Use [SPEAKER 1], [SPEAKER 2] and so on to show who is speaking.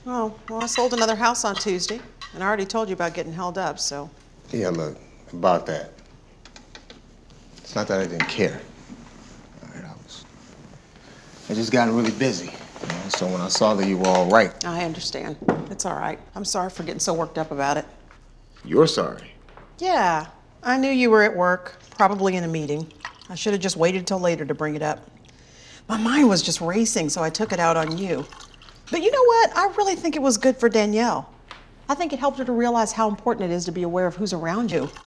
[SPEAKER 1] Oh, well, I sold another house on Tuesday, and I already told you about getting held up, so.
[SPEAKER 2] Yeah, look, about that. It's not that I didn't care. All right, I just got really busy. So when I saw that you were all right.
[SPEAKER 1] I understand. It's all right. I'm sorry for getting so worked up about it.
[SPEAKER 2] You're sorry.
[SPEAKER 1] Yeah, I knew you were at work, probably in a meeting. I should have just waited till later to bring it up. My mind was just racing, so I took it out on you. But you know what? I really think it was good for Danielle. I think it helped her to realize how important it is to be aware of who's around you.